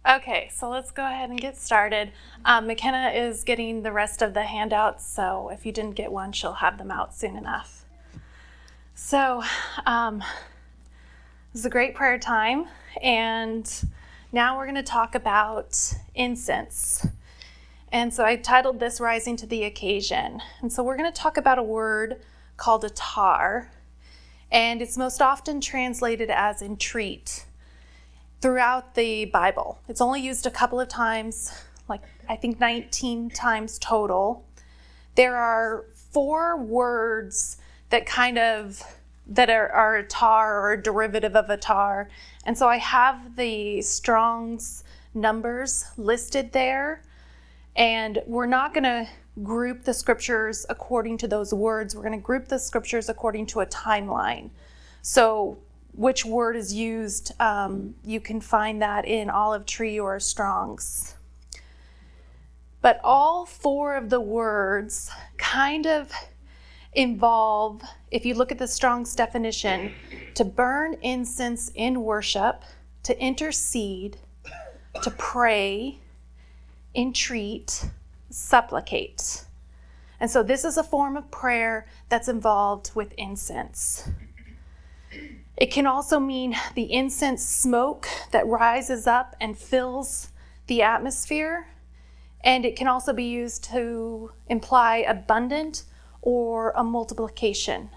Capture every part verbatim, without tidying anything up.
Okay, so let's go ahead and get started. Um, McKenna is getting the rest of the handouts, so if you didn't get one, she'll have them out soon enough. So um, this is a great prayer time, and now we're going to talk about incense. And so I titled this Rising to the Occasion. And so we're going to talk about a word called attar, and it's most often translated as entreat throughout the Bible. It's only used a couple of times, like I think nineteen times total. There are four words that kind of, that are, are attar or a derivative of attar. And so I have the Strong's numbers listed there. And we're not going to group the scriptures according to those words. We're going to group the scriptures according to a timeline. So which word is used, um, you can find that in Olive Tree or Strong's. But all four of the words kind of involve, if you look at the Strong's definition, to burn incense in worship, to intercede, to pray, entreat, supplicate. And so this is a form of prayer that's involved with incense. It can also mean the incense smoke that rises up and fills the atmosphere. And it can also be used to imply abundant or a multiplication.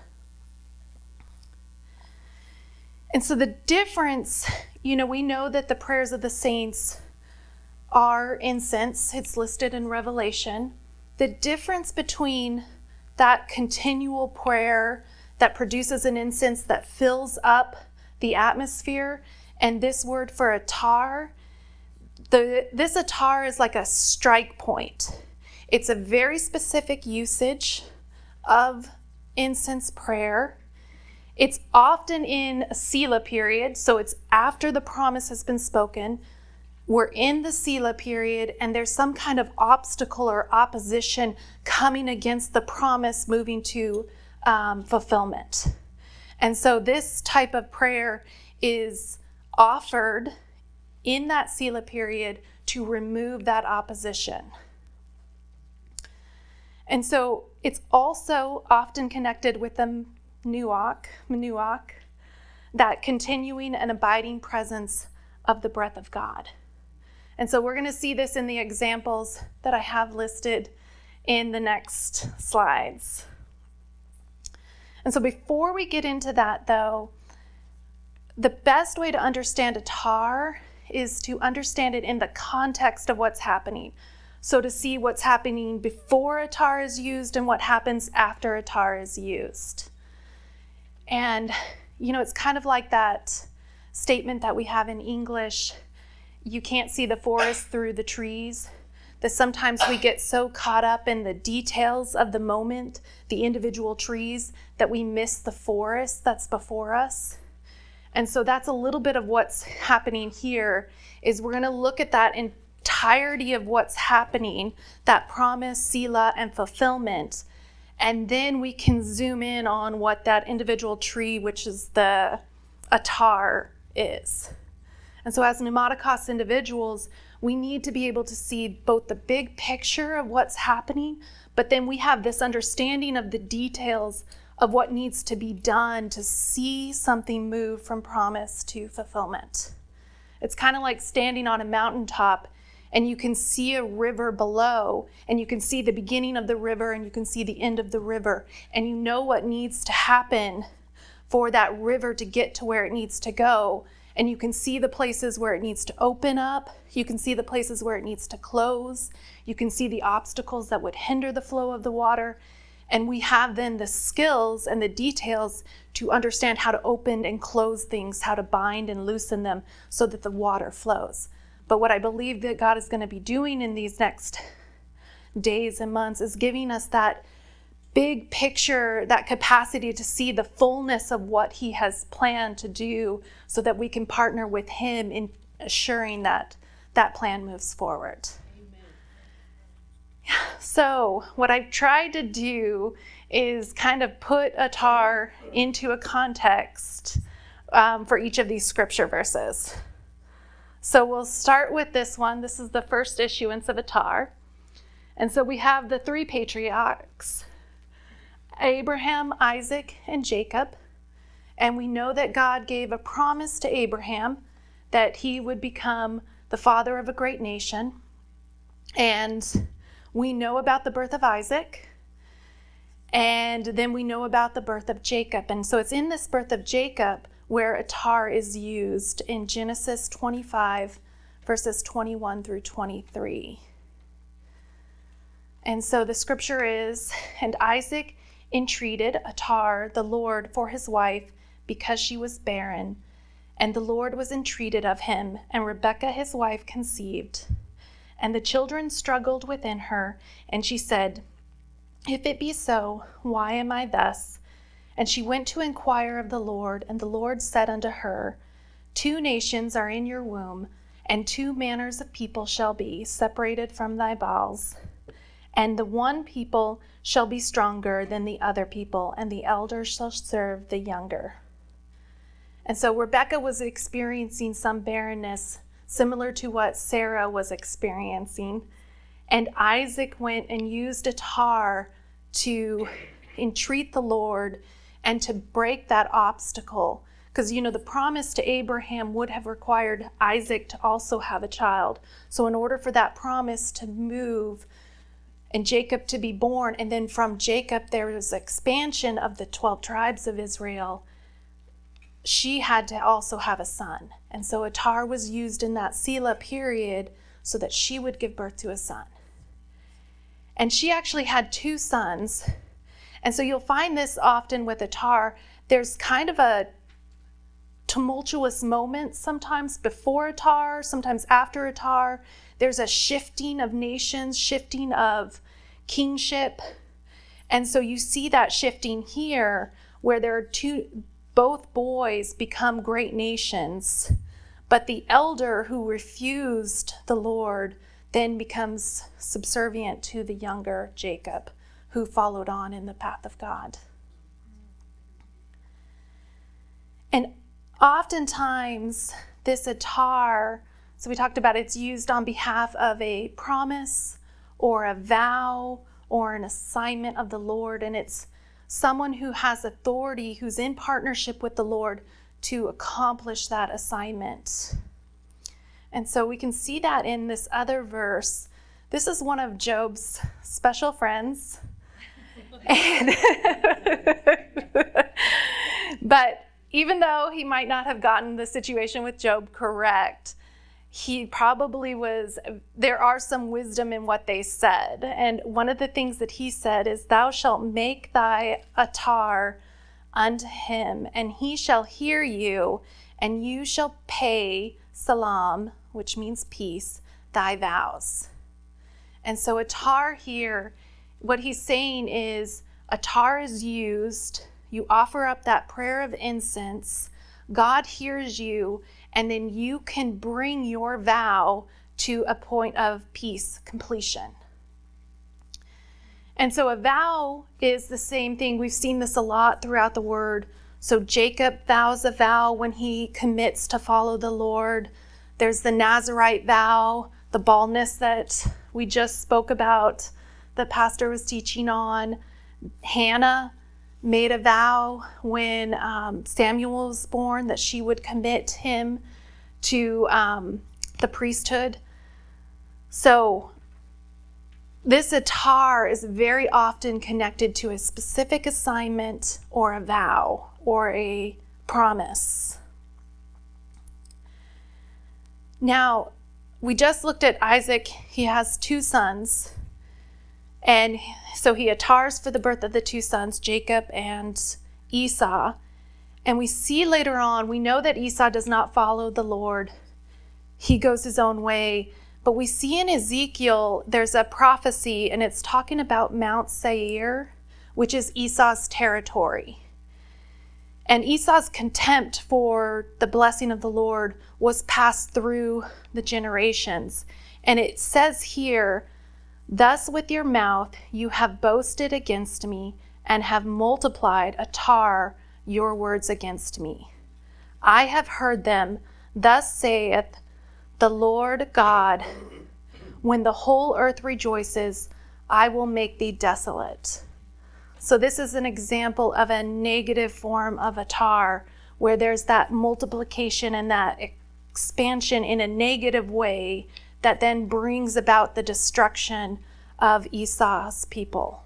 And so the difference, you know, we know that the prayers of the saints are incense. It's listed in Revelation. The difference between that continual prayer that produces an incense that fills up the atmosphere and this word for attar, the, this attar is like a strike point. It's a very specific usage of incense prayer. It's often in a Selah period, so it's after the promise has been spoken. We're in the Selah period, and there's some kind of obstacle or opposition coming against the promise moving to um, fulfillment. And so this type of prayer is offered in that Selah period to remove that opposition. And so it's also often connected with the Nuach, Menuach, that continuing and abiding presence of the breath of God. And so we're going to see this in the examples that I have listed in the next slides. And so before we get into that, though, the best way to understand attar is to understand it in the context of what's happening. So to see what's happening before attar is used and what happens after attar is used. And, you know, it's kind of like that statement that we have in English, you can't see the forest through the trees, that sometimes we get so caught up in the details of the moment, the individual trees, that we miss the forest that's before us. And so that's a little bit of what's happening here, is we're going to look at that entirety of what's happening, that promise, Selah, and fulfillment. And then we can zoom in on what that individual tree, which is the attar, is. And so as pneumaticos individuals, we need to be able to see both the big picture of what's happening, but then we have this understanding of the details of what needs to be done to see something move from promise to fulfillment. It's kind of like standing on a mountaintop and you can see a river below, and you can see the beginning of the river and you can see the end of the river, and you know what needs to happen for that river to get to where it needs to go. And you can see the places where it needs to open up. You can see the places where it needs to close. You can see the obstacles that would hinder the flow of the water. And we have then the skills and the details to understand how to open and close things, how to bind and loosen them so that the water flows. But what I believe that God is going to be doing in these next days and months is giving us that big picture, that capacity to see the fullness of what he has planned to do so that we can partner with him in assuring that that plan moves forward. Amen. So what I've tried to do is kind of put attar into a context um, for each of these scripture verses. So we'll start with this one. This is the first issuance of Attar. And so we have the three patriarchs, Abraham, Isaac, and Jacob. And we know that God gave a promise to Abraham that he would become the father of a great nation. And we know about the birth of Isaac. And then we know about the birth of Jacob. And so it's in this birth of Jacob where Attar is used in Genesis twenty-five, verses twenty-one through twenty-three. And so the scripture is, and Isaac entreated Attar, the Lord, for his wife, because she was barren. And the Lord was entreated of him, and Rebekah his wife conceived. And the children struggled within her, and she said, if it be so, why am I thus? And she went to inquire of the Lord, and the Lord said unto her, two nations are in your womb, and two manners of people shall be separated from thy bowels. And the one people shall be stronger than the other people, and the elder shall serve the younger. And so Rebekah was experiencing some barrenness similar to what Sarah was experiencing. And Isaac went and used Attar to entreat the Lord and to break that obstacle. Because, you know, the promise to Abraham would have required Isaac to also have a child. So in order for that promise to move and Jacob to be born, and then from Jacob there was expansion of the twelve tribes of Israel, she had to also have a son. And so Attar was used in that Selah period so that she would give birth to a son. And she actually had two sons. And so you'll find this often with Attar. There's kind of a tumultuous moment sometimes before Attar, sometimes after Attar. There's a shifting of nations, shifting of kingship. And so you see that shifting here where there are two, both boys become great nations. But the elder who refused the Lord then becomes subservient to the younger Jacob, who followed on in the path of God. And oftentimes, this Attar, so we talked about it's used on behalf of a promise or a vow or an assignment of the Lord, and it's someone who has authority, who's in partnership with the Lord to accomplish that assignment. And so we can see that in this other verse. This is one of Job's special friends. And but even though he might not have gotten the situation with Job correct, he probably was, there are some wisdom in what they said. And one of the things that he said is, thou shalt make thy Attar unto him, and he shall hear you, and you shall pay salam, which means peace, thy vows. And so Attar here, what he's saying is, Attar is used, you offer up that prayer of incense, God hears you, and then you can bring your vow to a point of peace, completion. And so a vow is the same thing. We've seen this a lot throughout the word. So Jacob vows a vow when he commits to follow the Lord. There's the Nazirite vow, the baldness that we just spoke about, the pastor was teaching on. Hannah made a vow when um, Samuel was born that she would commit him to um, the priesthood. So this Attar is very often connected to a specific assignment or a vow or a promise. Now, we just looked at Isaac. He has two sons. And so he attars for the birth of the two sons, Jacob and Esau. And we see later on, we know that Esau does not follow the Lord. He goes his own way. But we see in Ezekiel, there's a prophecy, and it's talking about Mount Seir, which is Esau's territory. And Esau's contempt for the blessing of the Lord was passed through the generations. And it says here, thus with your mouth you have boasted against me, and have multiplied Attar your words against me. I have heard them. Thus saith the Lord God, when the whole earth rejoices, I will make thee desolate. So this is an example of a negative form of atar, where there's that multiplication and that expansion in a negative way that then brings about the destruction of Esau's people.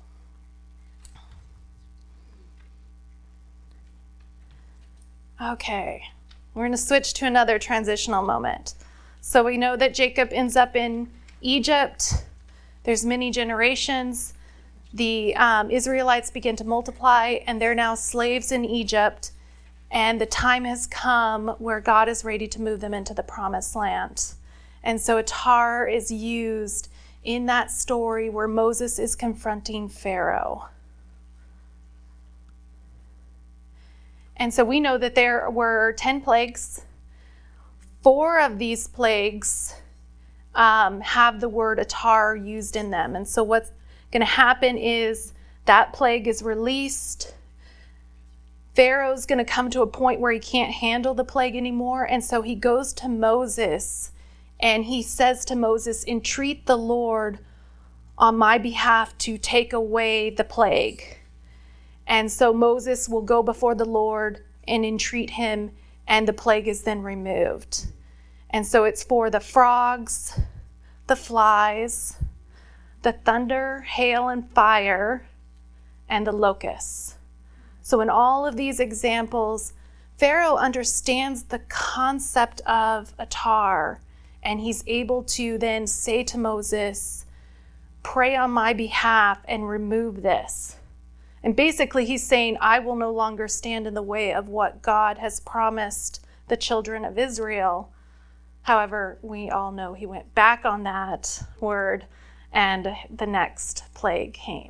Okay, we're going to switch to another transitional moment. So we know that Jacob ends up in Egypt. There's many generations. The um, Israelites begin to multiply, and they're now slaves in Egypt. And the time has come where God is ready to move them into the promised land. And so atar is used in that story where Moses is confronting Pharaoh. And so we know that there were ten plagues. Four of these plagues um, have the word atar used in them. And so what's going to happen is that plague is released. Pharaoh's going to come to a point where he can't handle the plague anymore. And so he goes to Moses and he says to Moses, entreat the Lord on my behalf to take away the plague. And so Moses will go before the Lord and entreat him, and the plague is then removed. And so it's for the frogs, the flies, the thunder, hail, and fire, and the locusts. So in all of these examples, Pharaoh understands the concept of atar, and he's able to then say to Moses, pray on my behalf and remove this. And basically he's saying, I will no longer stand in the way of what God has promised the children of Israel. However, we all know he went back on that word, and the next plague came.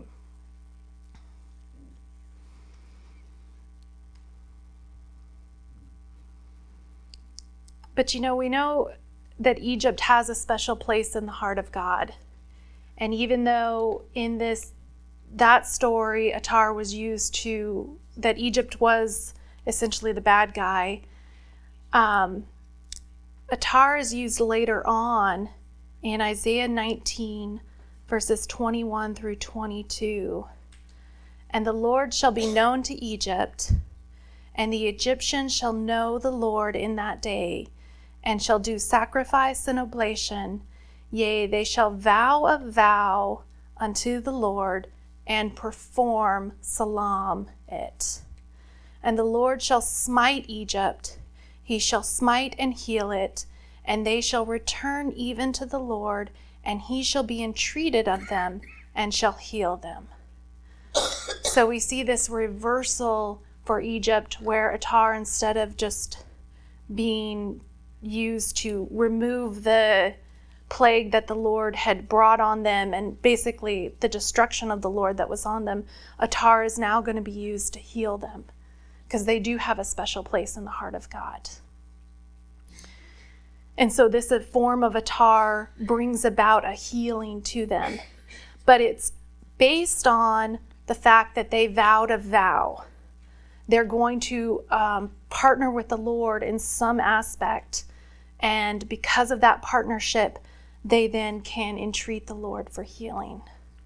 But you know, we know that Egypt has a special place in the heart of God. And even though in this that story, atar was used to, that Egypt was essentially the bad guy. Um, atar is used later on in Isaiah nineteen, verses twenty-one through twenty-two. And the Lord shall be known to Egypt, and the Egyptians shall know the Lord in that day, and shall do sacrifice and oblation. Yea, they shall vow a vow unto the Lord, and perform salam it. And the Lord shall smite Egypt, he shall smite and heal it, and they shall return even to the Lord, and he shall be entreated of them, and shall heal them. So we see this reversal for Egypt, where atar, instead of just being used to remove the plague that the Lord had brought on them, and basically the destruction of the Lord that was on them, atar is now going to be used to heal them, because they do have a special place in the heart of God. And so this form of atar brings about a healing to them, but it's based on the fact that they vowed a vow. They're going to um, partner with the Lord in some aspect, and because of that partnership, they then can entreat the Lord for healing.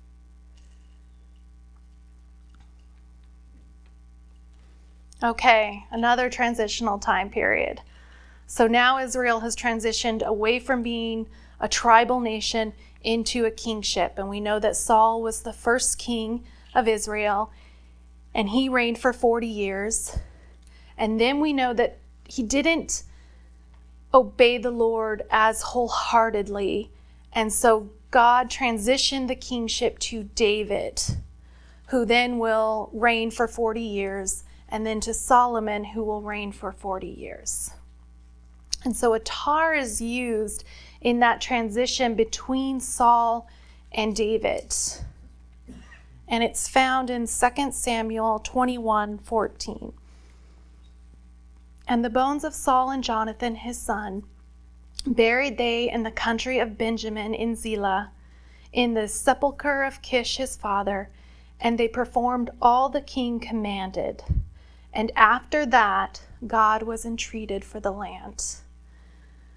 Okay, another transitional time period. So now Israel has transitioned away from being a tribal nation into a kingship. And we know that Saul was the first king of Israel, and he reigned for forty years. And then we know that he didn't obey the Lord as wholeheartedly. And so God transitioned the kingship to David, who then will reign for forty years, and then to Solomon, who will reign for forty years. And so atar is used in that transition between Saul and David. And it's found in Second Samuel twenty-one fourteen. And the bones of Saul and Jonathan his son buried they in the country of Benjamin in Zelah, in the sepulchre of Kish his father, and they performed all the king commanded. And after that, God was entreated for the land.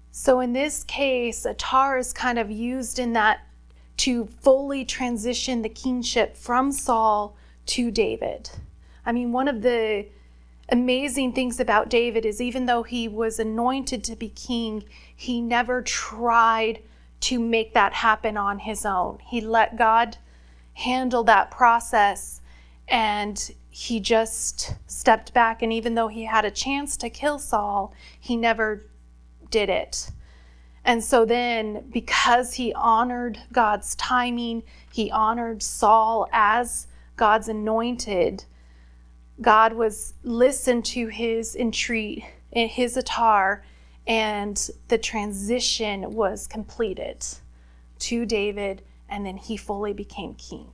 So in this case, a tar is kind of used in that to fully transition the kingship from Saul to David. I mean, one of the amazing things about David is even though he was anointed to be king, he never tried to make that happen on his own. He let God handle that process, and he just stepped back. And even though he had a chance to kill Saul, he never did it. And so then, because he honored God's timing, he honored Saul as God's anointed, God was listened to his entreat, his attar, and the transition was completed to David, and then he fully became king.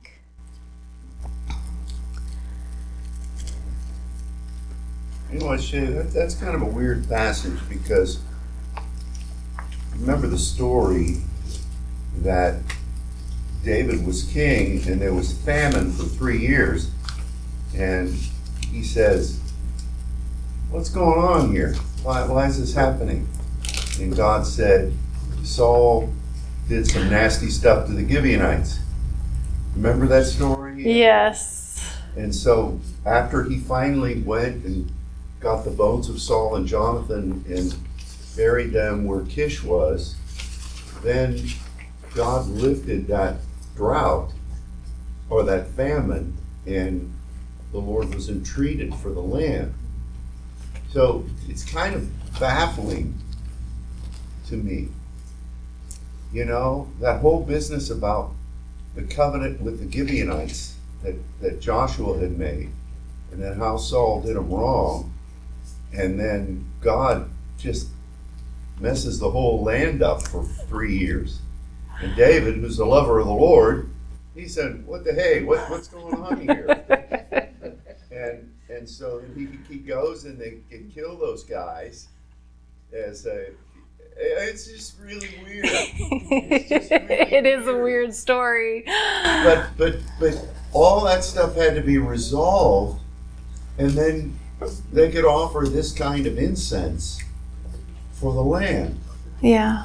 You know what, Shay, that, that's kind of a weird passage, because remember the story that David was king and there was famine for three years, and he says, what's going on here? Why, why is this happening? And God said, Saul did some nasty stuff to the Gibeonites. Remember that story? Yes. And so after he finally went and got the bones of Saul and Jonathan and buried them where Kish was, then God lifted that drought or that famine, and the Lord was entreated for the land. So it's kind of baffling to me. You know, that whole business about the covenant with the Gibeonites that, that Joshua had made, and then how Saul did them wrong, and then God just messes the whole land up for three years. And David, who's the lover of the Lord, he said, what the hey, what, what's going on here? and and so he, he goes and they, they kill those guys as a, it's just really weird. It's just really it is weird. a weird story. But, but, but all that stuff had to be resolved, and then they could offer this kind of incense for the land. Yeah.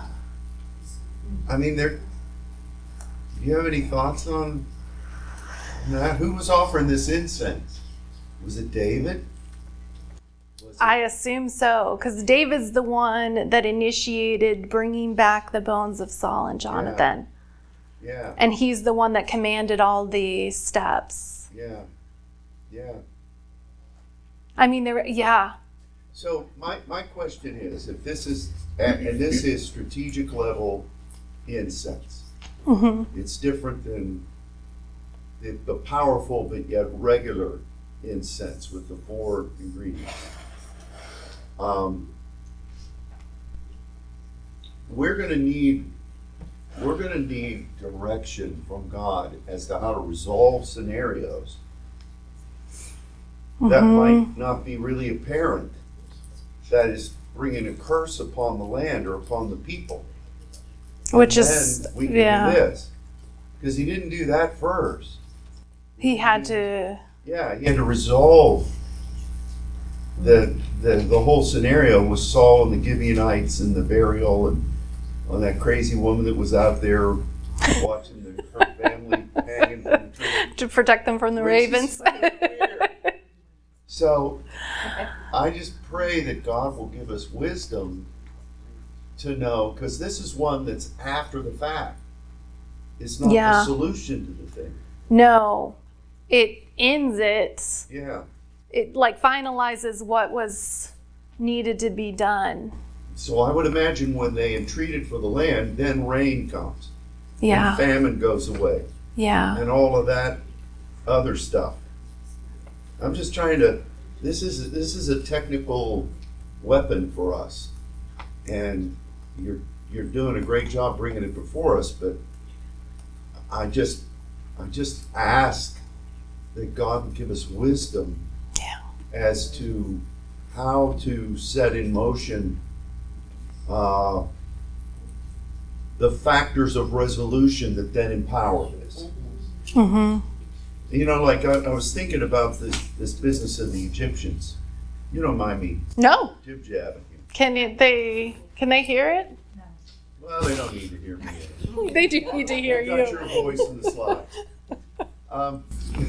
I mean, there. Do you have any thoughts on that? Who was offering this incense? Was it David? Was it... I assume so, because David's the one that initiated bringing back the bones of Saul and Jonathan. Yeah. yeah. And he's the one that commanded all the steps. Yeah. Yeah. I mean, there. Yeah. So my, my question is, if this is, and this is strategic level incense, Mm-hmm. it's different than the, the powerful but yet regular incense with the four ingredients. Um, we're going to need, we're going to need direction from God as to how to resolve scenarios Mm-hmm. that might not be really apparent, that is bringing a curse upon the land or upon the people. Which and is, then we can yeah. do this. Because he didn't do that first. He had to. Yeah, he had to resolve the the, the whole scenario with Saul and the Gibeonites and the burial and on that crazy woman that was out there watching the, her family hanging from the tree. To protect them from the Which ravens. is really weird. So I just pray that God will give us wisdom to know, because this is one that's after the fact. It's not Yeah. the solution to the thing. No. It ends it. Yeah. It like finalizes what was needed to be done. So I would imagine when they entreated for the land, then rain comes. Yeah. And famine goes away. Yeah. And all of that other stuff. I'm just trying to, this is this is a technical weapon for us. And you're you're doing a great job bringing it before us, but I just I just ask that God would give us wisdom Yeah. as to how to set in motion uh, the factors of resolution that then empower this. Mm-hmm. You know, like I, I was thinking about this this business of the Egyptians. You don't mind me No. jib jabbing you. Can it, they can they hear it? Well, they don't need to hear me. They do need to hear I got you. your voice in the slides. Um,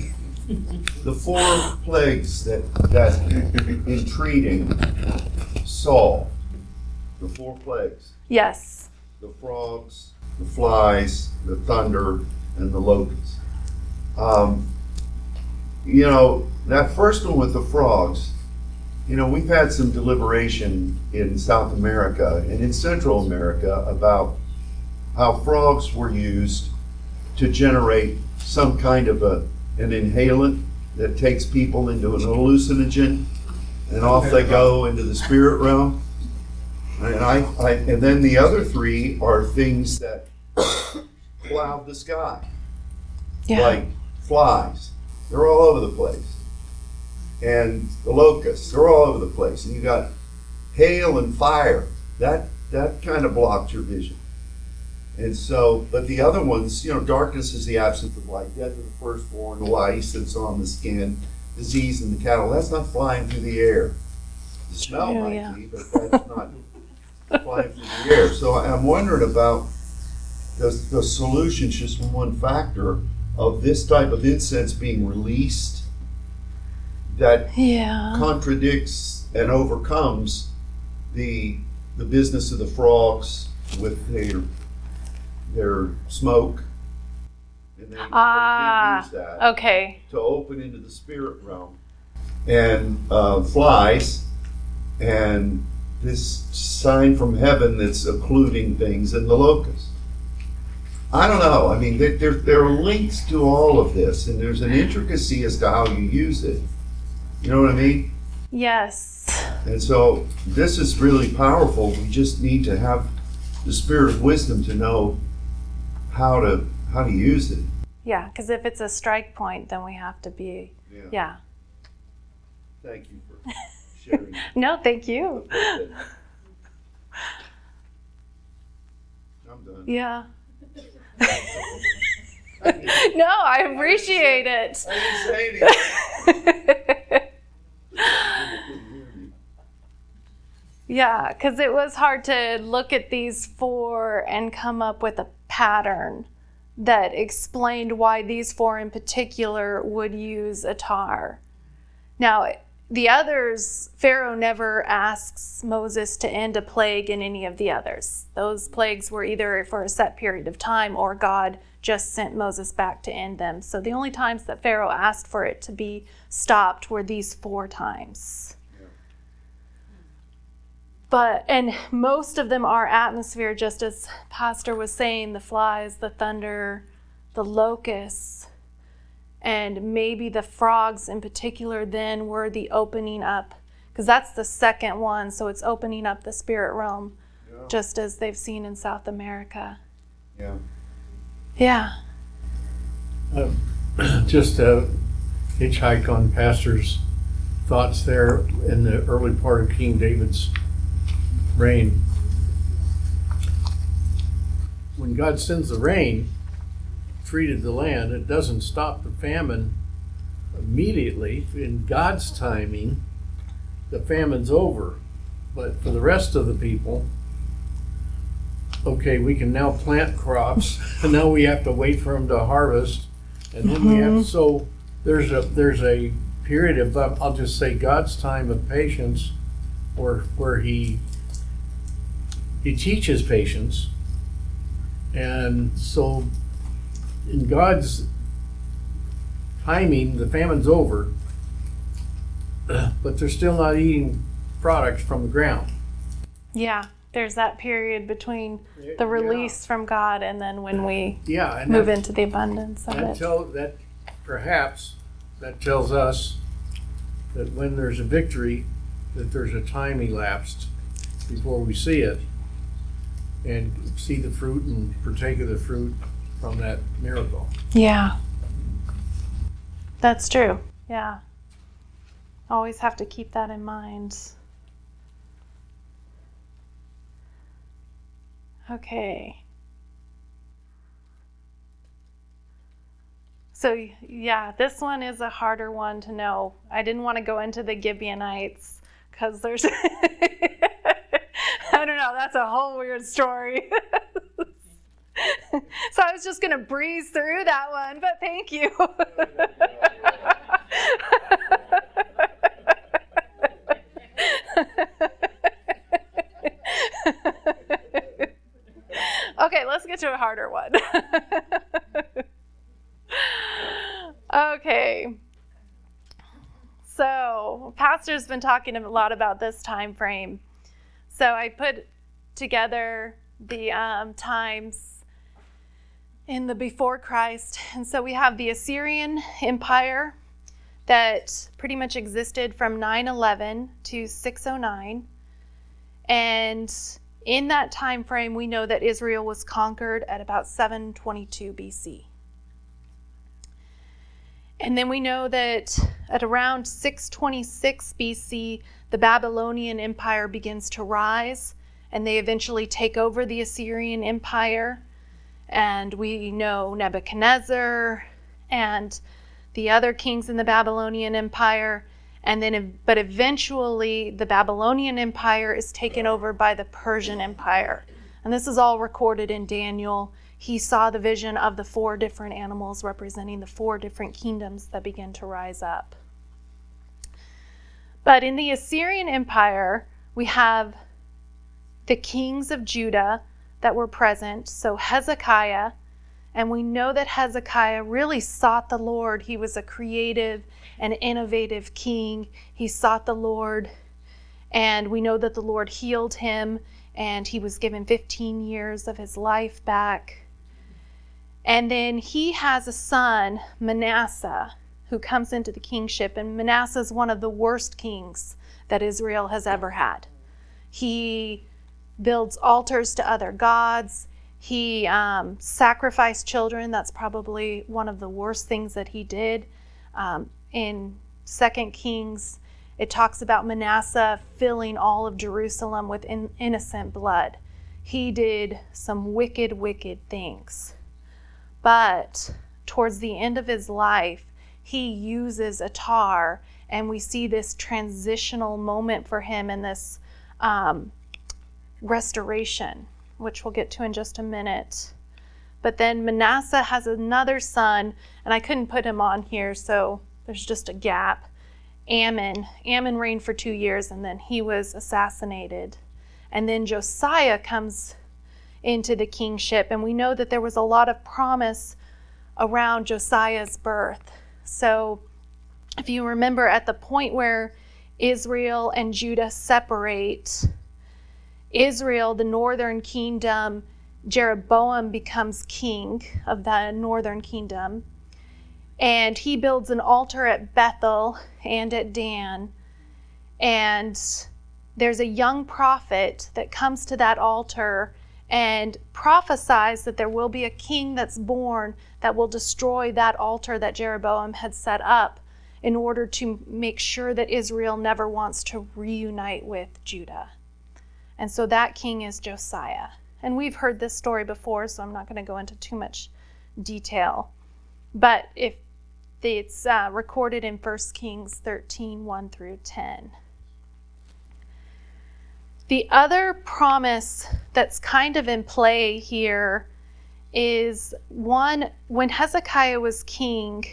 the four plagues that, that entreating Saul, the four plagues, Yes. the frogs, the flies, the thunder, and the locusts. Um, you know, that first one with the frogs, you know, we've had some deliberation in South America and in Central America about how frogs were used to generate some kind of a, an inhalant that takes people into an hallucinogen, and off they go into the spirit realm. And I, I and then the other three are things that cloud the sky, Yeah. like flies. They're all over the place. And the locusts, they're all over the place. And you got hail and fire. That that kind of blocked your vision. And so, but the other ones, you know, darkness is the absence of light, death of the firstborn, lice that's on the skin, disease in the cattle. That's not flying through the air. The smell True, might yeah. be, but that's not flying through the air. So I'm wondering about the, the solution's just one factor of this type of incense being released that Yeah. contradicts and overcomes the the business of the frogs with their their smoke, and they, Ah, they use that Okay. to open into the spirit realm, and uh, flies, and this sign from heaven that's occluding things, and the locust. I don't know. I mean, there, there, there are links to all of this, and there's an intricacy as to how you use it. You know what I mean? Yes. And so this is really powerful. We just need to have the spirit of wisdom to know how to how to use it. Yeah, because if it's a strike point, then we have to be, Yeah. yeah. Thank you for sharing. No, thank you. I'm done. Yeah. I didn't, No, I appreciate it. I didn't say anything. People couldn't hear me. Yeah, because it was hard to look at these four and come up with a pattern that explained why these four in particular would use a tar. Now, the others, Pharaoh never asks Moses to end a plague in any of the others. Those plagues were either for a set period of time or God just sent Moses back to end them. So the only times that Pharaoh asked for it to be stopped were these four times. Yeah. But, and most of them are atmosphere, just as Pastor was saying, the flies, the thunder, the locusts, and maybe the frogs in particular then were the opening up, because that's the second one, so it's opening up the spirit realm, Yeah. just as they've seen in South America. Yeah. Yeah. Uh, just a hitchhike on Pastor's thoughts there in the early part of King David's reign. When God sends the rain, treated the land, it doesn't stop the famine immediately. In God's timing, the famine's over. But for the rest of the people, okay, we can now plant crops, and now we have to wait for them to harvest, and then we have, so there's a there's a period of, I'll just say, God's time of patience, where where he he teaches patience, and so in God's timing, the famine's over, but they're still not eating products from the ground. Yeah. There's that period between the release from God and then when we Yeah, and move that- into the abundance of That it. tell, that perhaps that tells us that when there's a victory, that there's a time elapsed before we see it and see the fruit and partake of the fruit from that miracle. Yeah. That's true. Yeah. Always have to keep that in mind. Okay. So, yeah, this one is a harder one to know. I didn't want to go into the Gibeonites because there's. I I don't know. That's a whole weird story. So I was just going to breeze through that one, but thank you. Okay, let's get to a harder one. Okay. So, Pastor's been talking a lot about this time frame. So I put together the um, times in the before Christ. And so we have the Assyrian Empire that pretty much existed from nine eleven to six oh nine. And in that time frame, we know that Israel was conquered at about seven twenty-two B C. And then we know that at around six twenty-six B C, the Babylonian Empire begins to rise, and they eventually take over the Assyrian Empire. And we know Nebuchadnezzar and the other kings in the Babylonian Empire. And then, but eventually the Babylonian Empire is taken over by the Persian Empire. And this is all recorded in Daniel. He saw the vision of the four different animals representing the four different kingdoms that begin to rise up. But in the Assyrian Empire, we have the kings of Judah that were present. So Hezekiah, and we know that Hezekiah really sought the Lord. He was a creative and innovative king. He sought the Lord, and we know that the Lord healed him, and he was given fifteen years of his life back. And then he has a son, Manasseh, who comes into the kingship, and Manasseh is one of the worst kings that Israel has ever had. He builds altars to other gods. He um, sacrificed children. That's probably one of the worst things that he did. Um, in Second Kings, it talks about Manasseh filling all of Jerusalem with in- innocent blood. He did some wicked, wicked things. But towards the end of his life, he uses a tar, and we see this transitional moment for him in this um, restoration, which we'll get to in just a minute. But then Manasseh has another son, and I couldn't put him on here, so there's just a gap. Ammon. Ammon reigned for two years, and then he was assassinated. And then Josiah comes into the kingship, and we know that there was a lot of promise around Josiah's birth. So if you remember, at the point where Israel and Judah separate, Israel, the northern kingdom, Jeroboam becomes king of the northern kingdom, and he builds an altar at Bethel and at Dan. And there's a young prophet that comes to that altar and prophesies that there will be a king that's born that will destroy that altar that Jeroboam had set up in order to make sure that Israel never wants to reunite with Judah. And so that king is Josiah. And we've heard this story before, so I'm not going to go into too much detail. But if it's uh, recorded in First Kings thirteen, one through ten. The other promise that's kind of in play here is one, when Hezekiah was king,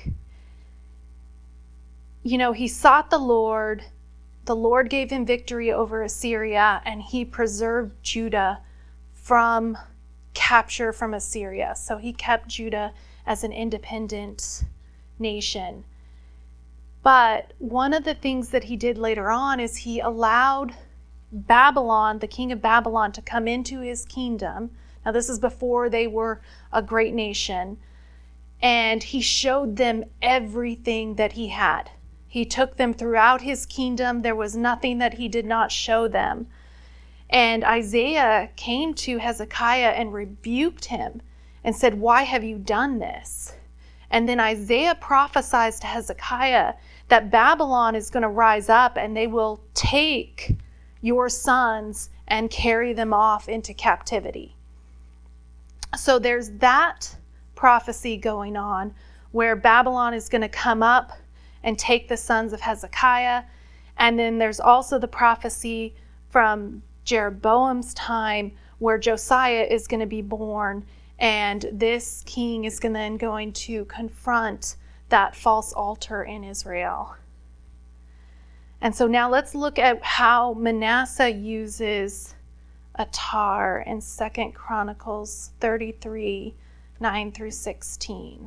you know, he sought the Lord. The Lord gave him victory over Assyria, and he preserved Judah from capture from Assyria. So he kept Judah as an independent nation. But one of the things that he did later on is he allowed Babylon, the king of Babylon, to come into his kingdom. Now, this is before they were a great nation. And he showed them everything that he had. He took them throughout his kingdom. There was nothing that he did not show them. And Isaiah came to Hezekiah and rebuked him and said, "Why have you done this?" And then Isaiah prophesies to Hezekiah that Babylon is going to rise up and they will take your sons and carry them off into captivity. So there's that prophecy going on where Babylon is going to come up and take the sons of Hezekiah. And then there's also the prophecy from Jeroboam's time, where Josiah is going to be born, and this king is then going to confront that false altar in Israel. And so now let's look at how Manasseh uses a tar in Second Chronicles thirty-three, nine through sixteen.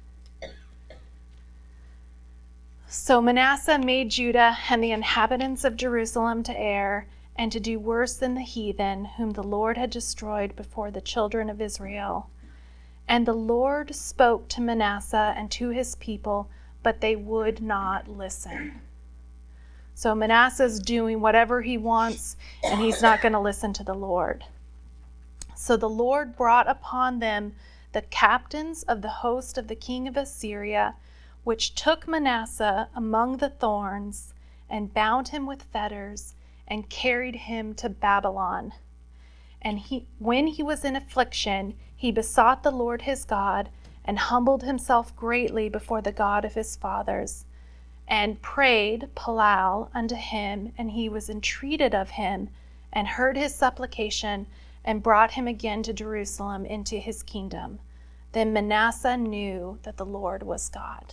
So Manasseh made Judah and the inhabitants of Jerusalem to err, and to do worse than the heathen, whom the Lord had destroyed before the children of Israel. And the Lord spoke to Manasseh and to his people, but they would not listen. So Manasseh's doing whatever he wants, and he's not going to listen to the Lord. So the Lord brought upon them the captains of the host of the king of Assyria, which took Manasseh among the thorns, and bound him with fetters, and carried him to Babylon. And he, when he was in affliction, he besought the Lord his God, and humbled himself greatly before the God of his fathers, and prayed Palal unto him, and he was entreated of him, and heard his supplication, and brought him again to Jerusalem into his kingdom. Then Manasseh knew that the Lord was God.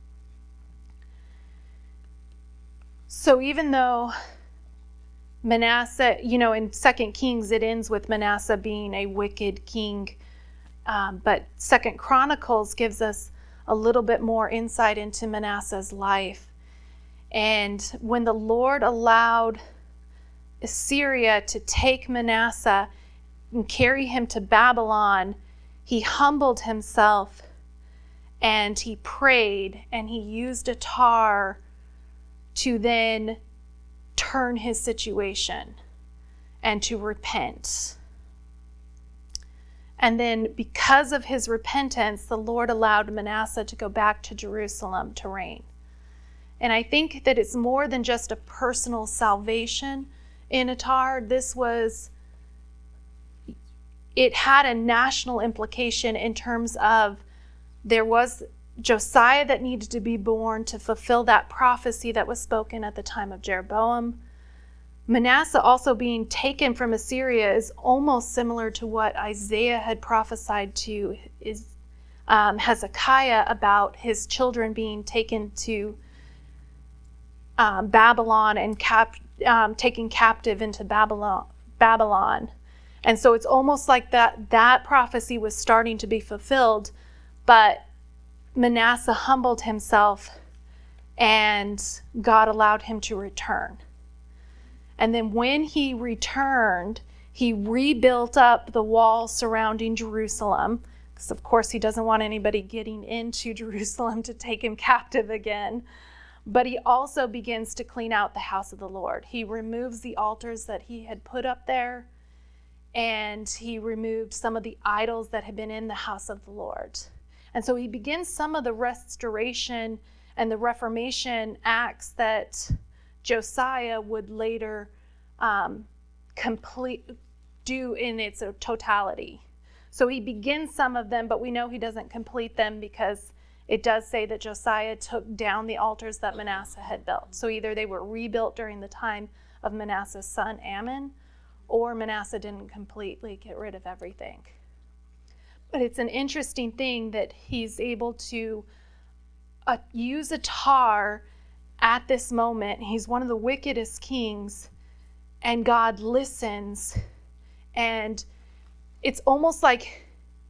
So even though Manasseh, you know, in Second Kings, it ends with Manasseh being a wicked king. Um, but Second Chronicles gives us a little bit more insight into Manasseh's life. And when the Lord allowed Assyria to take Manasseh and carry him to Babylon, he humbled himself and he prayed, and he used a tar to then turn his situation and to repent. And then because of his repentance, the Lord allowed Manasseh to go back to Jerusalem to reign. And I think that it's more than just a personal salvation in a tar. This was, it had a national implication in terms of there was Josiah that needed to be born to fulfill that prophecy that was spoken at the time of Jeroboam. Manasseh also being taken from Assyria is almost similar to what Isaiah had prophesied to is, um, Hezekiah about his children being taken to um, Babylon and cap, um, taken captive into Babylon. Babylon. And so it's almost like that, that prophecy was starting to be fulfilled, but Manasseh humbled himself and God allowed him to return. And then when he returned, he rebuilt up the walls surrounding Jerusalem, because of course he doesn't want anybody getting into Jerusalem to take him captive again. But he also begins to clean out the house of the Lord. He removes the altars that he had put up there, and he removed some of the idols that had been in the house of the Lord. And so he begins some of the restoration and the Reformation acts that Josiah would later um, complete do in its totality. So he begins some of them, but we know he doesn't complete them because it does say that Josiah took down the altars that Manasseh had built. So either they were rebuilt during the time of Manasseh's son Amon, or Manasseh didn't completely get rid of everything. But it's an interesting thing that he's able to uh, use a tar at this moment. He's one of the wickedest kings, and God listens. And it's almost like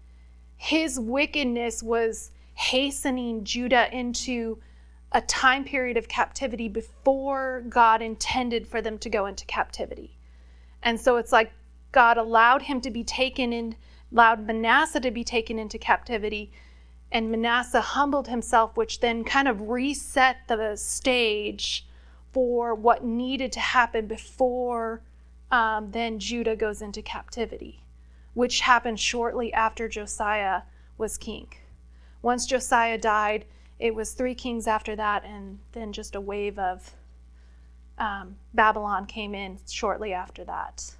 his wickedness was hastening Judah into a time period of captivity before God intended for them to go into captivity. And so it's like God allowed him to be taken in, allowed Manasseh to be taken into captivity, and Manasseh humbled himself, which then kind of reset the stage for what needed to happen before um, then Judah goes into captivity, which happened shortly after Josiah was king. Once Josiah died, it was three kings after that, and then just a wave of um, Babylon came in shortly after that.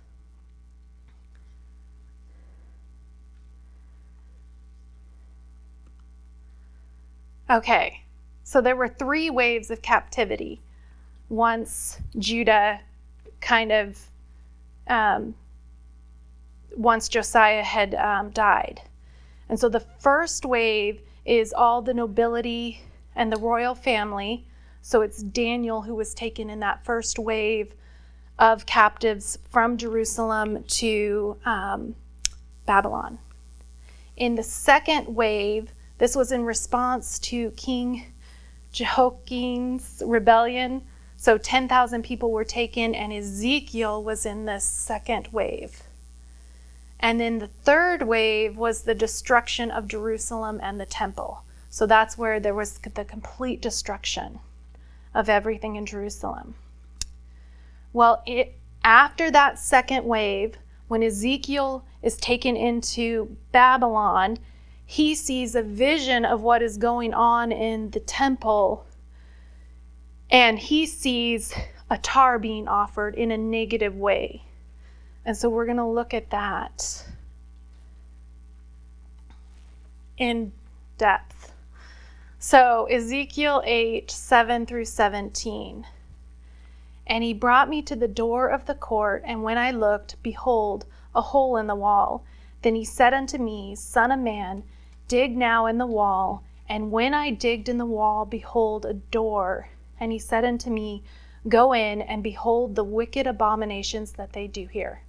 Okay, so there were three waves of captivity once Judah kind of um, once Josiah had um, died. And so the first wave is all the nobility and the royal family. So it's Daniel who was taken in that first wave of captives from Jerusalem to um, Babylon. In the second wave, this was in response to King Jehoiakim's rebellion. So ten thousand people were taken, and Ezekiel was in this second wave. And then the third wave was the destruction of Jerusalem and the temple. So that's where there was the complete destruction of everything in Jerusalem. Well, it, after that second wave, when Ezekiel is taken into Babylon, he sees a vision of what is going on in the temple, and he sees a tar being offered in a negative way. And so we're going to look at that in depth. So Ezekiel eight, seven through seventeen. And he brought me to the door of the court, and when I looked, behold, a hole in the wall. Then he said unto me, Son of man, dig now in the wall. And when I digged in the wall, behold, a door. And he said unto me, Go in, and behold the wicked abominations that they do here.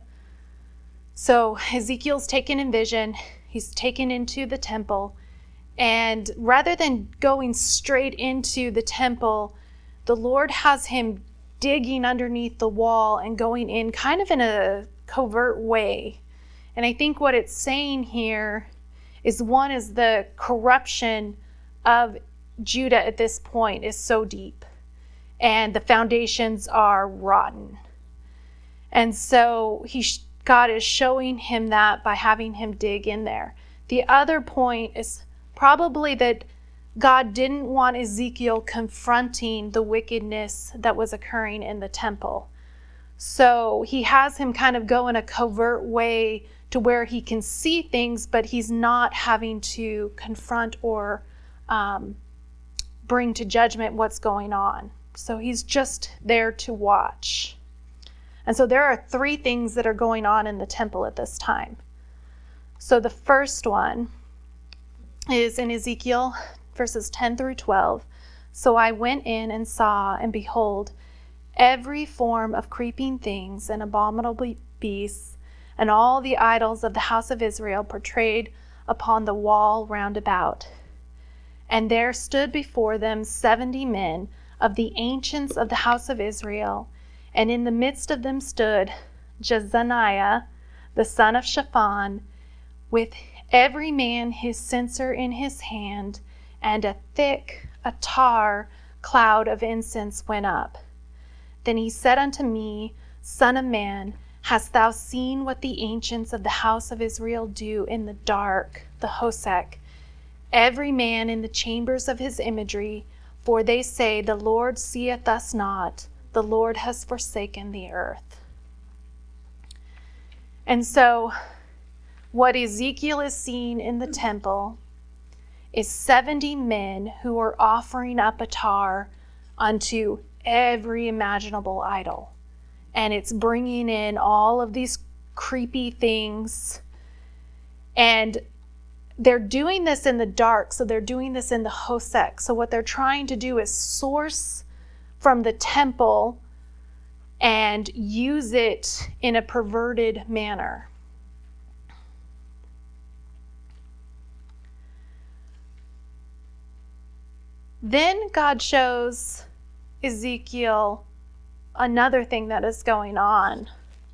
So Ezekiel's taken in vision. He's taken into the temple. And rather than going straight into the temple, the Lord has him digging underneath the wall and going in kind of in a covert way. And I think what it's saying here is, one is the corruption of Judah at this point is so deep, and the foundations are rotten. And so he, God is showing him that by having him dig in there. The other point is probably that God didn't want Ezekiel confronting the wickedness that was occurring in the temple. So he has him kind of go in a covert way to where he can see things, but he's not having to confront or um, bring to judgment what's going on. So he's just there to watch. And so there are three things that are going on in the temple at this time. So the first one is in Ezekiel verses ten through twelve. So I went in and saw, and behold, every form of creeping things and abominable beasts, and all the idols of the house of Israel portrayed upon the wall round about. And there stood before them seventy men of the ancients of the house of Israel, and in the midst of them stood Jezaniah, the son of Shaphan, with every man his censer in his hand, and a thick, a tar cloud of incense went up. Then he said unto me, Son of man, hast thou seen what the ancients of the house of Israel do in the dark, the Hosek, every man in the chambers of his imagery? For they say, The Lord seeth us not, the Lord has forsaken the earth. And so what Ezekiel is seeing in the temple is seventy men who are offering up a tar unto every imaginable idol. And it's bringing in all of these creepy things. And they're doing this in the dark, so they're doing this in the Hosek. So what they're trying to do is source from the temple and use it in a perverted manner. Then God shows Ezekiel another thing that is going on.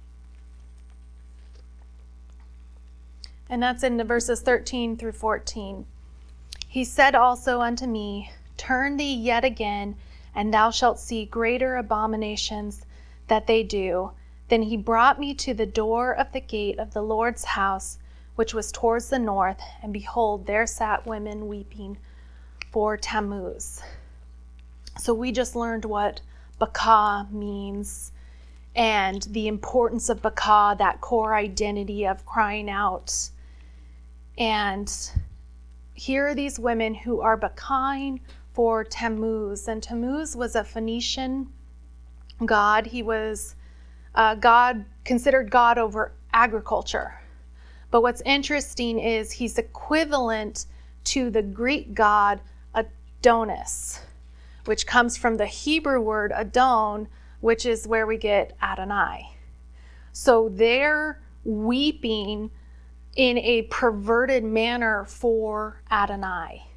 And that's in the verses thirteen through fourteen. He said also unto me, Turn thee yet again, and thou shalt see greater abominations that they do. Then he brought me to the door of the gate of the Lord's house, which was towards the north, and behold, there sat women weeping for Tammuz. So we just learned what Bakah means and the importance of Bakah, that core identity of crying out. And here are these women who are Bakahing for Tammuz. And Tammuz was a Phoenician god. He was a god considered God over agriculture. But what's interesting is he's equivalent to the Greek god Adonis, which comes from the Hebrew word Adon, which is where we get Adonai. So they're weeping in a perverted manner for Adonai,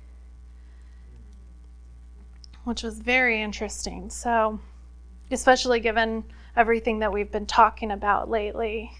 which was very interesting. So, especially given everything that we've been talking about lately.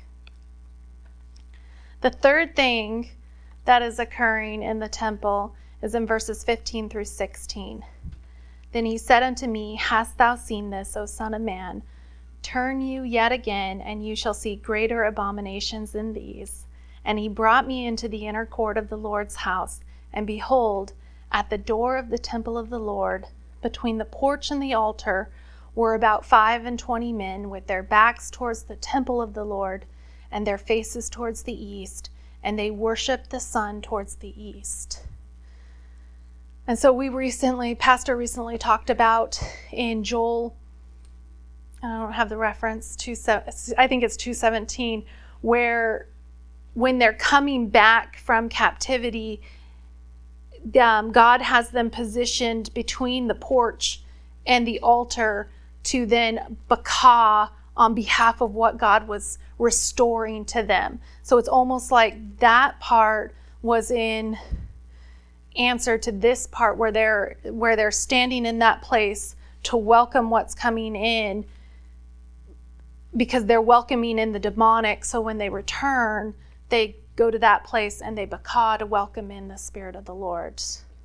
The third thing that is occurring in the temple is in verses fifteen through sixteen. Then he said unto me, Hast thou seen this, O son of man? Turn you yet again, and you shall see greater abominations than these. And he brought me into the inner court of the Lord's house, and behold, at the door of the temple of the Lord, between the porch and the altar, were about five and twenty men, with their backs towards the temple of the Lord, and their faces towards the east, and they worshiped the sun towards the east. And so we recently, Pastor recently talked about in Joel, I don't have the reference, two, I think it's two seventeen, where when they're coming back from captivity, um, God has them positioned between the porch and the altar to then bakah on behalf of what God was restoring to them. So it's almost like that part was in answer to this part where they're where they're standing in that place to welcome what's coming in, because they're welcoming in the demonic. So when they return, they go to that place and they bakah to welcome in the Spirit of the Lord.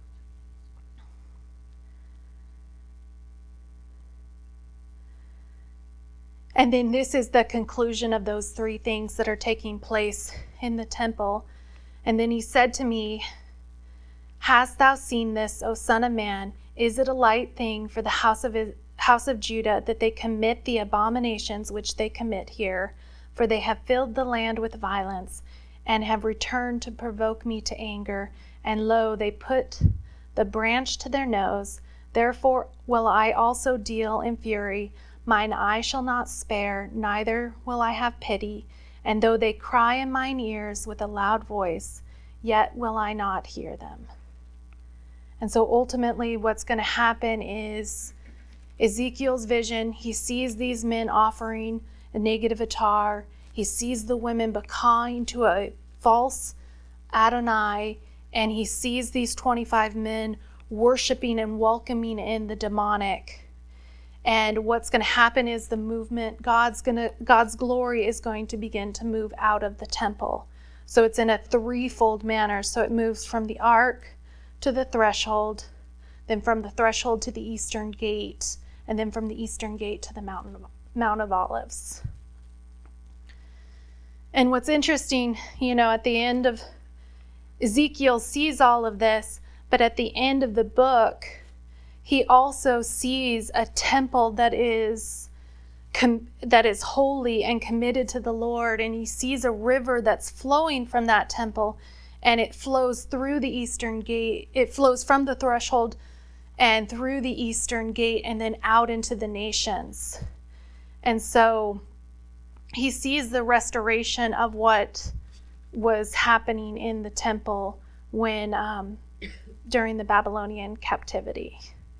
And then this is the conclusion of those three things that are taking place in the temple. And then he said to me, Hast thou seen this, O son of man? Is it a light thing for the house of house of Judah that they commit the abominations which they commit here? For they have filled the land with violence, and have returned to provoke me to anger. And lo, they put the branch to their nose. Therefore will I also deal in fury. Mine eye shall not spare, neither will I have pity. And though they cry in mine ears with a loud voice, yet will I not hear them. And so ultimately what's going to happen is Ezekiel's vision. He sees these men offering a negative attar. He sees the women bakahing to a false Adonai. And he sees these twenty-five men worshiping and welcoming in the demonic. And what's going to happen is the movement, God's going to, God's glory is going to begin to move out of the temple. So it's in a threefold manner. So it moves from the ark to the threshold, then from the threshold to the eastern gate, and then from the eastern gate to the mountain, Mount of Olives. And what's interesting, you know, at the end of Ezekiel sees all of this, but at the end of the book, he also sees a temple that is com- that is holy and committed to the Lord, and he sees a river that's flowing from that temple, and it flows through the eastern gate. It flows from the threshold and through the eastern gate and then out into the nations. And so he sees the restoration of what was happening in the temple when um, during the Babylonian captivity.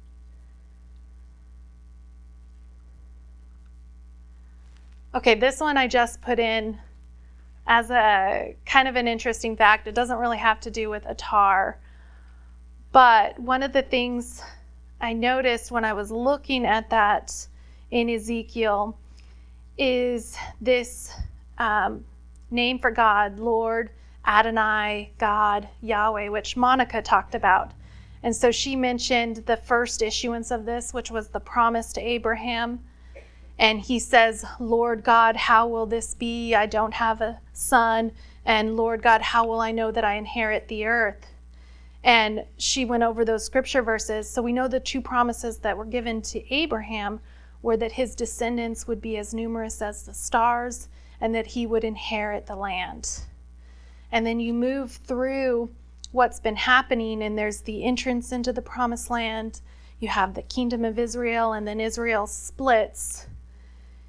Okay, this one I just put in as a kind of an interesting fact. It doesn't really have to do with attar. But one of the things I noticed when I was looking at that in Ezekiel is this um, name for God, Lord, Adonai, God, Yahweh, which Monica talked about. And so she mentioned the first issuance of this, which was the promise to Abraham. And he says, Lord God, how will this be? I don't have a son. And Lord God, how will I know that I inherit the earth? And she went over those scripture verses. So we know the two promises that were given to Abraham were that his descendants would be as numerous as the stars and that he would inherit the land. And then you move through what's been happening, and there's the entrance into the promised land. You have the kingdom of Israel, and then Israel splits.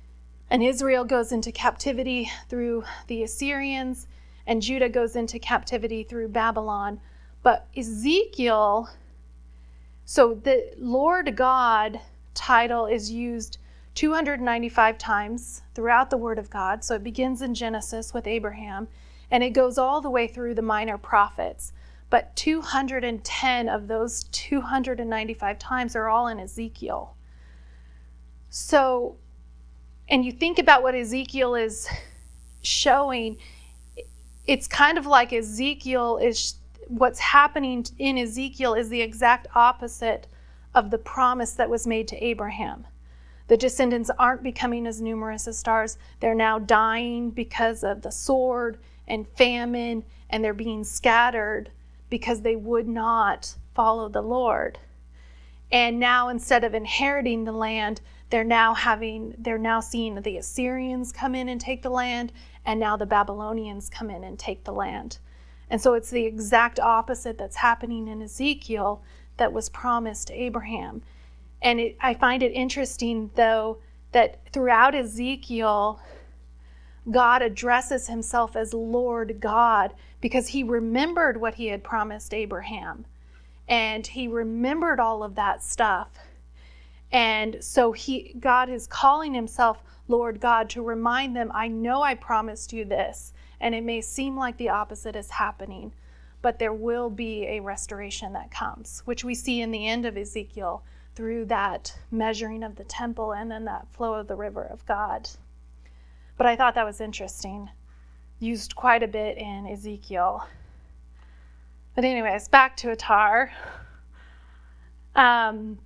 And Israel goes into captivity through the Assyrians, and Judah goes into captivity through Babylon. But Ezekiel, so the Lord God title is used two hundred ninety-five times throughout the Word of God. So it begins in Genesis with Abraham, and it goes all the way through the minor prophets. But two hundred ten of those two hundred ninety-five times are all in Ezekiel. So, and you think about what Ezekiel is showing, it's kind of like Ezekiel is, what's happening in Ezekiel is the exact opposite of the promise that was made to Abraham. The descendants aren't becoming as numerous as stars. They're now dying because of the sword and famine, and they're being scattered because they would not follow the Lord. And now, instead of inheriting the land, they're now having, they're now seeing the Assyrians come in and take the land, and now the Babylonians come in and take the land. And so it's the exact opposite that's happening in Ezekiel that was promised to Abraham. And it, I find it interesting, though, that throughout Ezekiel, God addresses himself as Lord God because he remembered what he had promised Abraham. And he remembered all of that stuff. And so he, God is calling himself Lord God to remind them, I know I promised you this, and it may seem like the opposite is happening, but there will be a restoration that comes, which we see in the end of Ezekiel through that measuring of the temple and then that flow of the river of God. But I thought that was interesting. Used quite a bit in Ezekiel. But anyways, back to Attar. Um,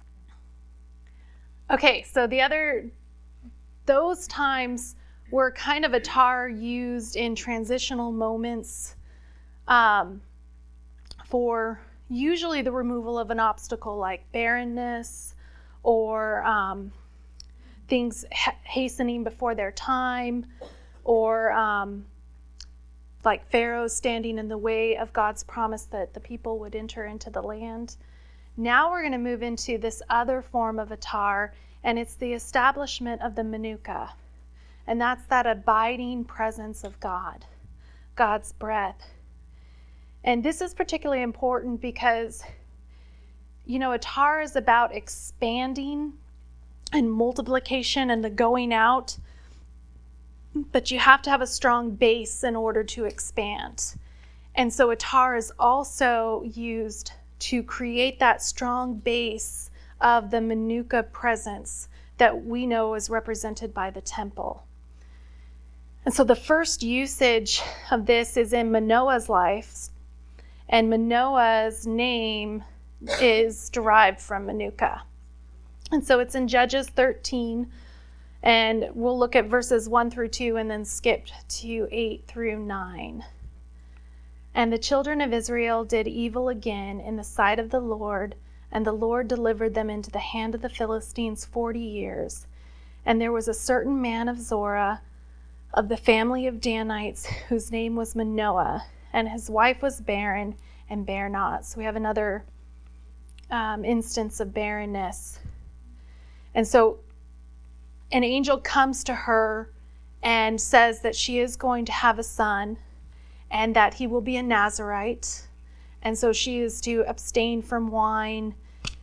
okay, so the other, those times were kind of Attar used in transitional moments um, for usually the removal of an obstacle like barrenness or um, things ha- hastening before their time, or um, like Pharaoh standing in the way of God's promise that the people would enter into the land. Now we're going to move into this other form of Attar, and it's the establishment of the Manuka. And that's that abiding presence of God, God's breath. And this is particularly important because, you know, Attar is about expanding and multiplication and the going out, but you have to have a strong base in order to expand. And so Attar is also used to create that strong base of the Manuka presence that we know is represented by the temple. And so the first usage of this is in Manoah's life, and Manoah's name is derived from Manuka. And so it's in Judges thirteen, and we'll look at verses one through two and then skip to eight through nine. And the children of Israel did evil again in the sight of the Lord, and the Lord delivered them into the hand of the Philistines forty years. And there was a certain man of Zorah, of the family of Danites, whose name was Manoah, and his wife was barren and bare not. So we have another um, instance of barrenness. And so an angel comes to her and says that she is going to have a son and that he will be a Nazirite. And so she is to abstain from wine.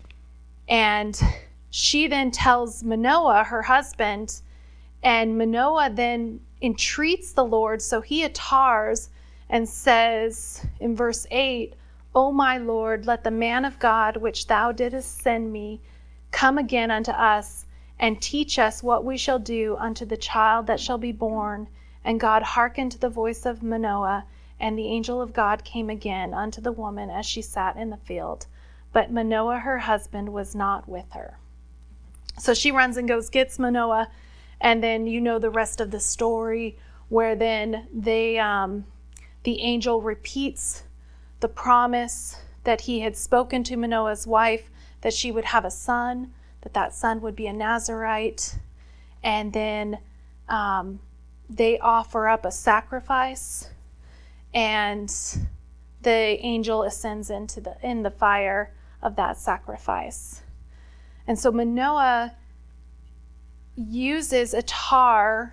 And she then tells Manoah, her husband, and Manoah then entreats the Lord. So he attars and says in verse eight, O my Lord, let the man of God which thou didst send me come again unto us, and teach us what we shall do unto the child that shall be born. And God hearkened to the voice of Manoah, and the angel of God came again unto the woman as she sat in the field. But Manoah, her husband, was not with her. So she runs and goes, gets Manoah, and then you know the rest of the story, where then they, um, the angel repeats the promise that he had spoken to Manoah's wife, that she would have a son, that that son would be a Nazirite, and then um, they offer up a sacrifice, and the angel ascends into the in the fire of that sacrifice. And so Manoah uses a tar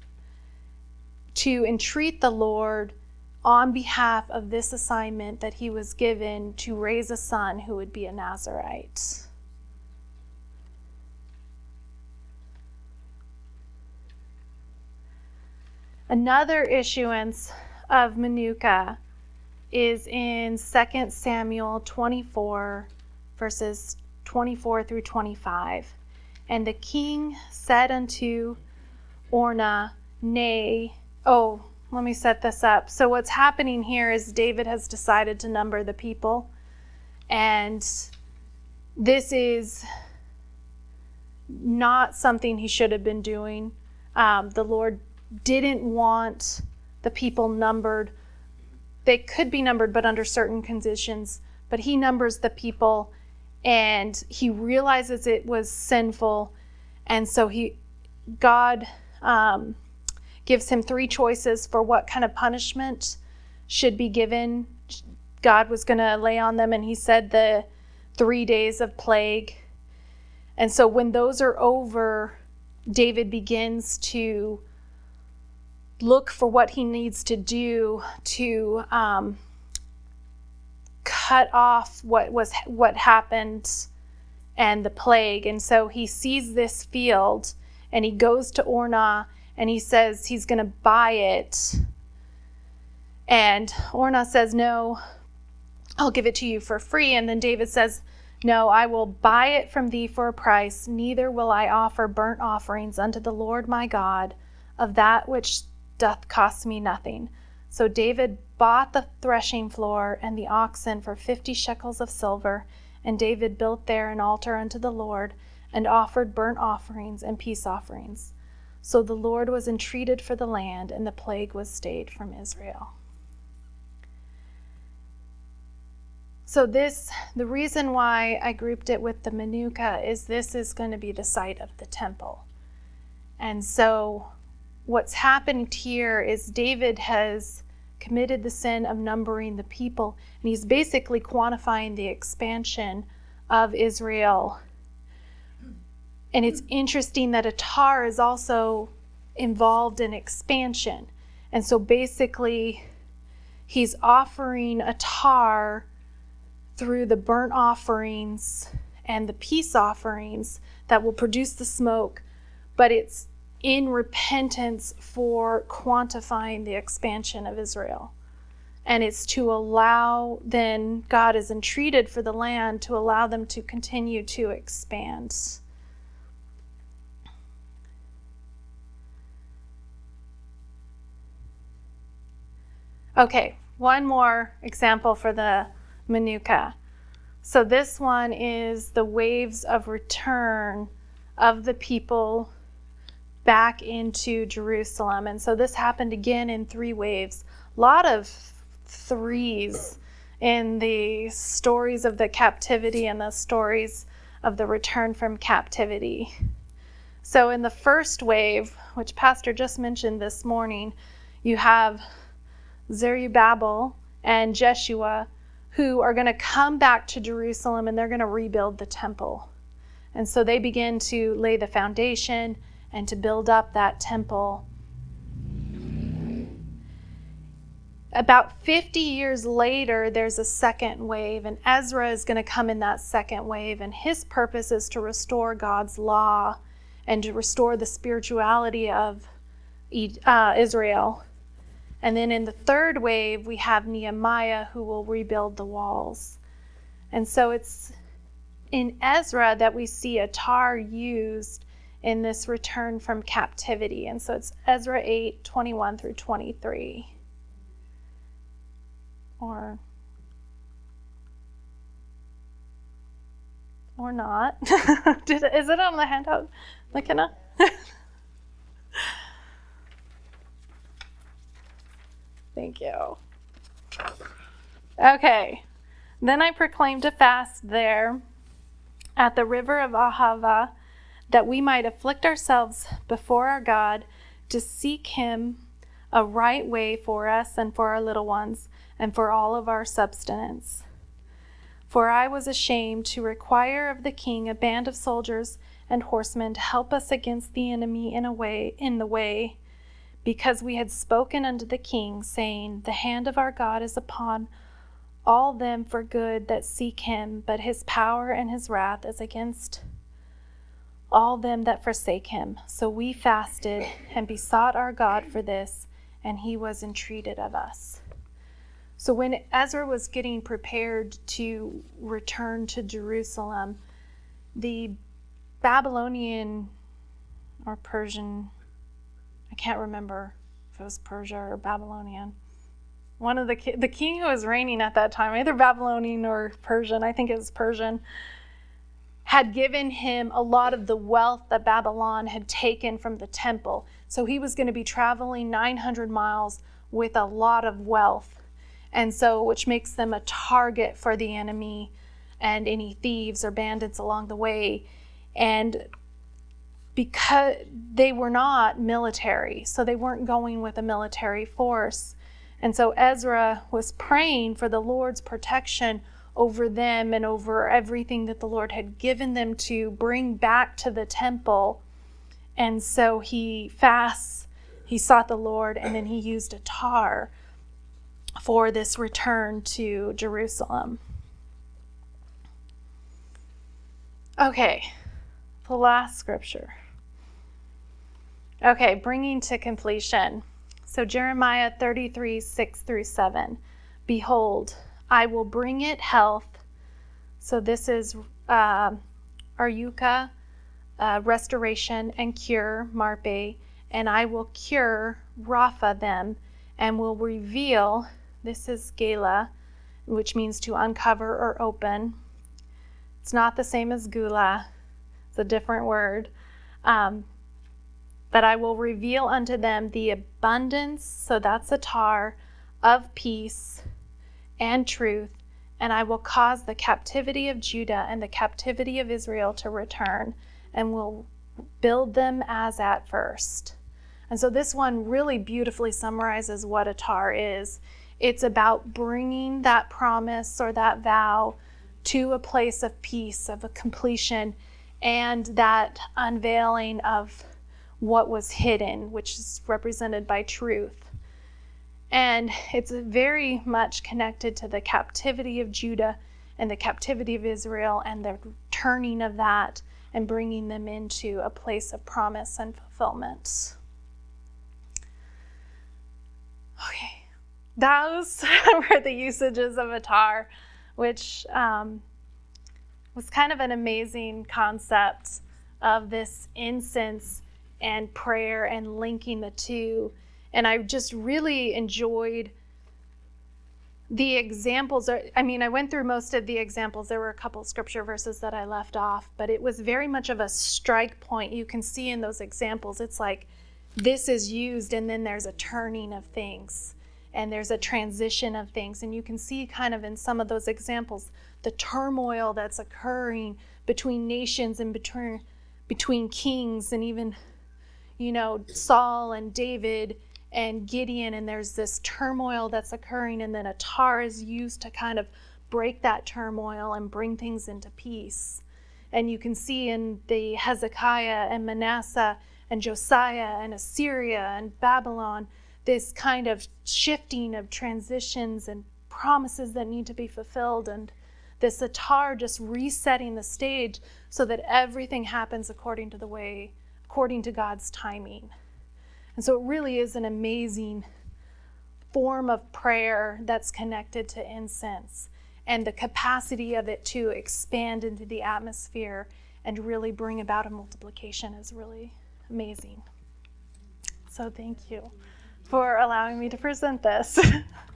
to entreat the Lord on behalf of this assignment that he was given to raise a son who would be a Nazirite. Another issuance of Manuka is in Second Samuel twenty-four, verses twenty-four through twenty-five. And the king said unto Ornah, Nay, oh, let me set this up. So what's happening here is David has decided to number the people. And this is not something he should have been doing. Um, the Lord didn't want the people numbered. They could be numbered, but under certain conditions. But he numbers the people, and he realizes it was sinful. And so he, God um, gives him three choices for what kind of punishment should be given. God was going to lay on them, and he said the three days of plague. And so when those are over, David begins to look for what he needs to do to um, cut off what was what happened and the plague. And so he sees this field, and he goes to Ornah, and he says he's going to buy it. And Ornah says, no, I'll give it to you for free. And then David says, no, I will buy it from thee for a price. Neither will I offer burnt offerings unto the Lord my God of that which doth cost me nothing. So David bought the threshing floor and the oxen for fifty shekels of silver, and David built there an altar unto the Lord, and offered burnt offerings and peace offerings. So the Lord was entreated for the land, and the plague was stayed from Israel. So this, the reason why I grouped it with the Manuka is this is going to be the site of the temple. And so what's happened here is David has committed the sin of numbering the people, and he's basically quantifying the expansion of Israel. And it's interesting that a tar is also involved in expansion. And so basically, he's offering a tar through the burnt offerings and the peace offerings that will produce the smoke, but it's in repentance for quantifying the expansion of Israel. And it's to allow, then God is entreated for the land to allow them to continue to expand. Okay, one more example for the Manuka. So this one is the waves of return of the people back into Jerusalem. And so this happened again in three waves. A lot of threes in the stories of the captivity and the stories of the return from captivity. So in the first wave, which Pastor just mentioned this morning, you have Zerubbabel and Jeshua, who are going to come back to Jerusalem, and they're going to rebuild the temple. And so they begin to lay the foundation and to build up that temple. About fifty years later, there's a second wave, and Ezra is going to come in that second wave, and his purpose is to restore God's law and to restore the spirituality of uh, Israel. And then in the third wave, we have Nehemiah, who will rebuild the walls. And so it's in Ezra that we see a tar used in this return from captivity. And so it's Ezra eight, twenty-one through twenty-three. Or, or not. Did, is it on the handout, McKenna? Thank you. Okay. Then I proclaimed a fast there at the river of Ahava, that we might afflict ourselves before our God, to seek him a right way for us and for our little ones, and for all of our substance. For I was ashamed to require of the king a band of soldiers and horsemen to help us against the enemy in a way in the way, because we had spoken unto the king, saying, the hand of our God is upon all them for good that seek him, but his power and his wrath is against all them that forsake him. So we fasted and besought our God for this, and he was entreated of us. So when Ezra was getting prepared to return to Jerusalem, the Babylonian or Persian, I can't remember if it was Persia or Babylonian, one of the the king who was reigning at that time, either Babylonian or Persian, I think it was Persian, had given him a lot of the wealth that Babylon had taken from the temple. So he was going to be traveling nine hundred miles with a lot of wealth. And so, which makes them a target for the enemy and any thieves or bandits along the way. And because they were not military, so they weren't going with a military force. And so Ezra was praying for the Lord's protection over them and over everything that the Lord had given them to bring back to the temple. And so he fasts, he sought the Lord, and then he used a tar for this return to Jerusalem. Okay, the last scripture. Okay, bringing to completion. So Jeremiah thirty-three, six through seven. Behold, I will bring it health. So this is uh, Aryuka, uh, restoration and cure, Marpe. And I will cure Rapha them, and will reveal, this is Gala, which means to uncover or open. It's not the same as Gula. It's a different word. Um, but I will reveal unto them the abundance, so that's a tar, of peace and truth, and I will cause the captivity of Judah and the captivity of Israel to return, and will build them as at first. And so this one really beautifully summarizes what a tar is. It's about bringing that promise or that vow to a place of peace, of a completion, and that unveiling of what was hidden, which is represented by truth. And it's very much connected to the captivity of Judah and the captivity of Israel and the turning of that and bringing them into a place of promise and fulfillment. Okay, those were the usages of a tar, which um, was kind of an amazing concept of this incense and prayer and linking the two. And I just really enjoyed the examples. I mean, I went through most of the examples. There were a couple scripture verses that I left off, but it was very much of a strike point. You can see in those examples, it's like this is used and then there's a turning of things and there's a transition of things. And you can see kind of in some of those examples, the turmoil that's occurring between nations and between, between kings and even, you know, Saul and David and Gideon, and there's this turmoil that's occurring, and then a tar is used to kind of break that turmoil and bring things into peace. And you can see in the Hezekiah and Manasseh and Josiah and Assyria and Babylon, this kind of shifting of transitions and promises that need to be fulfilled, and this tar just resetting the stage so that everything happens according to the way, according to God's timing. And so it really is an amazing form of prayer that's connected to incense, and the capacity of it to expand into the atmosphere and really bring about a multiplication is really amazing. So thank you for allowing me to present this.